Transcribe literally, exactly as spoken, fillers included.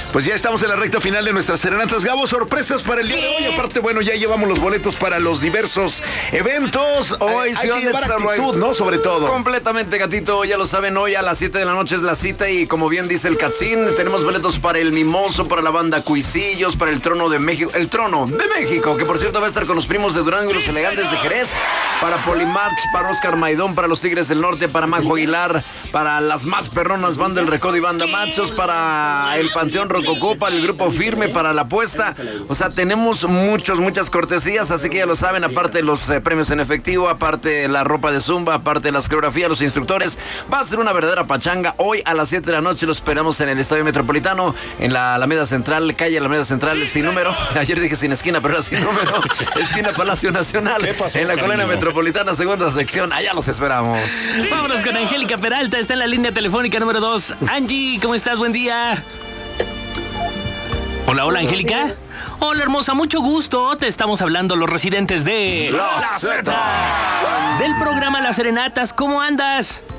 Pues ya estamos en la recta final de nuestras serenatas. Gabo, sorpresas para el día de hoy. Aparte, bueno, ya llevamos los boletos para los diversos eventos. Hoy eh, hay que llevar actitud, ¿no? Sobre todo. Completamente, gatito. Ya lo saben, hoy a las siete de la noche es la cita y como bien dice el Catzín, tenemos boletos para el Mimoso, para la banda Cuisillos, para el Trono de México. El Trono de México, que por cierto va a estar con los primos de Durango y los Elegantes de Jerez. Para Polimarch, para Oscar Maidón, para los Tigres del Norte, para Majo Aguilar, para las más perronas, Banda El Recodo y Banda Machos, para el Panteón Rococó, para el Grupo Firme, para La Apuesta. O sea, tenemos muchos, muchas cortesías, así que ya lo saben, aparte los eh, premios en efectivo, aparte la ropa de zumba, aparte las coreografías, los instructores. Va a ser una verdadera pachanga. Hoy a las siete de la noche lo esperamos en el Estadio Metropolitano, en la Alameda Central, calle Alameda Central, sin número. Ayer dije sin esquina, pero era sin número. Esquina Palacio Nacional, en la Colonia Metropolitana, segunda sección. Allá los esperamos. Vámonos con Angélica Peralta, está en la línea telefónica número dos. Angie, ¿cómo estás? Buen día. Hola, hola, Angélica. Hola, hermosa, mucho gusto. Te estamos hablando los residentes de La Z. del programa Las Serenatas. ¿Cómo andas?